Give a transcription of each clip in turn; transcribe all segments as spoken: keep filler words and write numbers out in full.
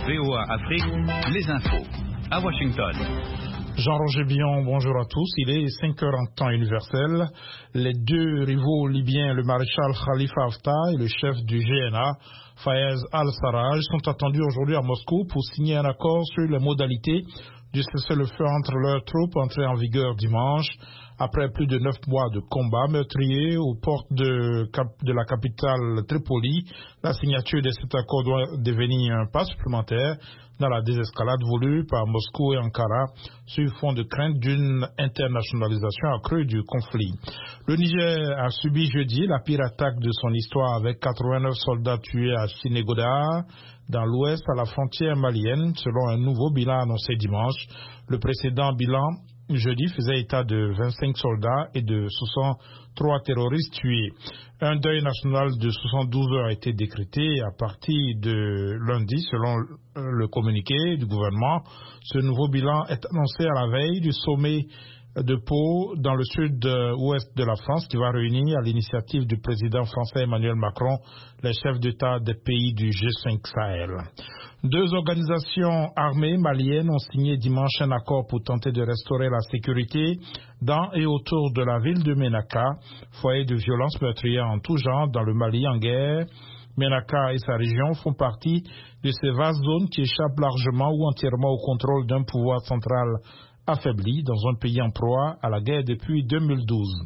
V O A Afrique, les infos. À Washington. Jean-Roger Billon, bonjour à tous. Il est cinq heures en temps universel. Les deux rivaux libyens, le maréchal Khalifa Haftar et le chef du G N A, Fayez al-Sarraj, sont attendus aujourd'hui à Moscou pour signer un accord sur les modalités du cessez-le-feu entre leurs troupes entrées en vigueur dimanche. Après plus de neuf mois de combats meurtriers aux portes de, de la capitale Tripoli, la signature de cet accord doit devenir un pas supplémentaire dans la désescalade voulue par Moscou et Ankara sur fond de crainte d'une internationalisation accrue du conflit. Le Niger a subi jeudi la pire attaque de son histoire avec quatre-vingt-neuf soldats tués à Sinégodar, dans l'ouest à la frontière malienne, selon un nouveau bilan annoncé dimanche. Le précédent bilan jeudi faisait état de vingt-cinq soldats et de soixante-trois terroristes tués. Un deuil national de soixante-douze heures a été décrété à partir de lundi, selon le communiqué du gouvernement. Ce nouveau bilan est annoncé à la veille du sommet de Pau dans le sud-ouest de la France qui va réunir à l'initiative du président français Emmanuel Macron les chefs d'État des pays du G cinq Sahel. Deux organisations armées maliennes ont signé dimanche un accord pour tenter de restaurer la sécurité dans et autour de la ville de Ménaka, foyer de violences meurtrières en tout genre dans le Mali en guerre. Ménaka et sa région font partie de ces vastes zones qui échappent largement ou entièrement au contrôle d'un pouvoir central affaibli dans un pays en proie à la guerre depuis deux mille douze.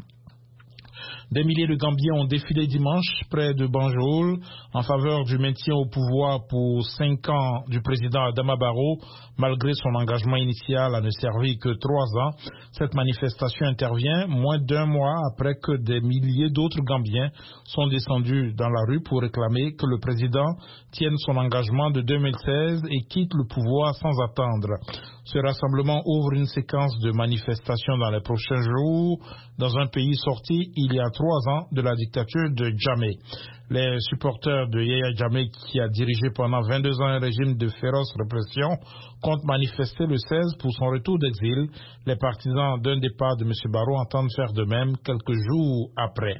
Des milliers de Gambiens ont défilé dimanche près de Banjul en faveur du maintien au pouvoir pour cinq ans du président Adama Barrow, malgré son engagement initial à ne servir que trois ans. Cette manifestation intervient moins d'un mois après que des milliers d'autres Gambiens sont descendus dans la rue pour réclamer que le président tienne son engagement de deux mille seize et quitte le pouvoir sans attendre. Ce rassemblement ouvre une séquence de manifestations dans les prochains jours dans un pays sorti il y a trois ans de la dictature de Jammeh. Les supporters de Yahya Jammeh, qui a dirigé pendant vingt-deux ans un régime de féroce répression, comptent manifester le seize pour son retour d'exil. Les partisans d'un départ de M. Barrow entendent faire de même quelques jours après.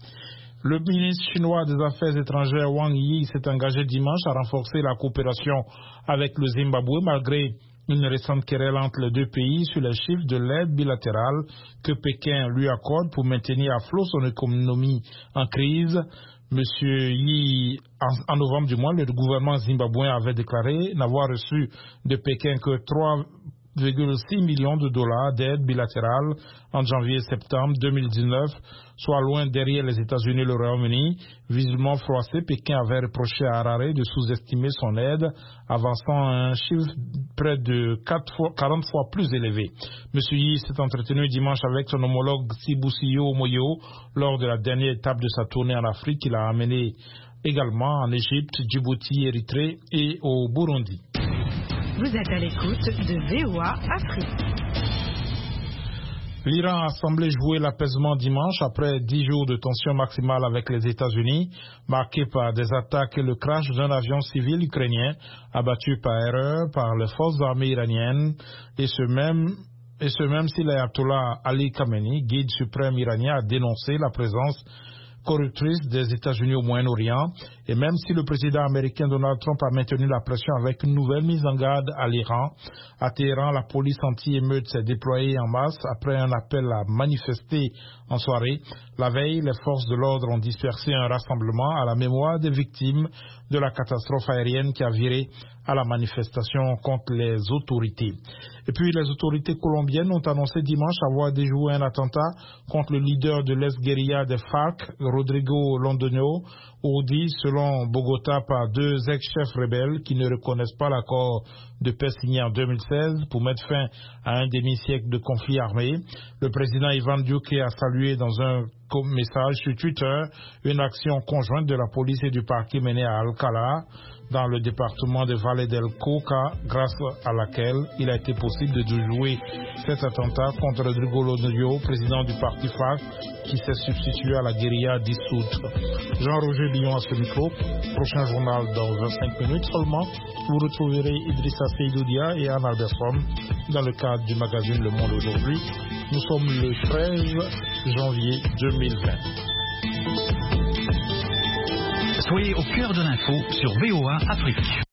Le ministre chinois des Affaires étrangères Wang Yi s'est engagé dimanche à renforcer la coopération avec le Zimbabwe malgré une récente querelle entre les deux pays sur les chiffres de l'aide bilatérale que Pékin lui accorde pour maintenir à flot son économie en crise. Monsieur Yi, en, en novembre du mois, le gouvernement zimbabwéen avait déclaré n'avoir reçu de Pékin que trois virgule six millions de dollars d'aide bilatérale en janvier et septembre deux mille dix-neuf, soit loin derrière les États-Unis et le Royaume-Uni. Visiblement froissé, Pékin avait reproché à Harare de sous-estimer son aide, avançant un chiffre près de quarante fois plus élevé. M. Yi s'est entretenu dimanche avec son homologue Sibusiyo Moyo lors de la dernière étape de sa tournée en Afrique qu'il a amené également en Égypte, Djibouti, Érythrée et au Burundi. Vous êtes à l'écoute de V O A Afrique. L'Iran a semblé jouer l'apaisement dimanche après dix jours de tension maximale avec les États-Unis, marqués par des attaques et le crash d'un avion civil ukrainien abattu par erreur par les forces armées iraniennes, et ce même et ce même si l'ayatollah Ali Khamenei, guide suprême iranien, a dénoncé la présence corruptrice des États-Unis au Moyen-Orient, et même si le président américain Donald Trump a maintenu la pression avec une nouvelle mise en garde à l'Iran, à Téhéran, la police anti-émeute s'est déployée en masse après un appel à manifester en soirée. La veille, les forces de l'ordre ont dispersé un rassemblement à la mémoire des victimes de la catastrophe aérienne qui a viré à la manifestation contre les autorités. Et puis les autorités colombiennes ont annoncé dimanche avoir déjoué un attentat contre le leader de l'ex-guérilla des FARC, Rodrigo Londoño, ourdi selon Bogota par deux ex-chefs rebelles qui ne reconnaissent pas l'accord de paix signé en deux mille seize pour mettre fin à un demi-siècle de conflit armé. Le président Ivan Duque a salué dans un message sur Twitter une action conjointe de la police et du parquet menée à Alcalá, dans le département de Valle del Cauca, grâce à laquelle il a été possible de déjouer cet attentat contre Rodrigo Londoño, président du parti FARC, qui s'est substitué à la guérilla dissoute. Jean-Roger Billon à ce micro. Prochain journal dans vingt-cinq minutes seulement. Vous retrouverez Idrissa Seydoudia et Anne Alberson dans le cadre du magazine Le Monde aujourd'hui. Nous sommes le treize janvier deux mille vingt. Soyez au cœur de l'info sur V O A Afrique.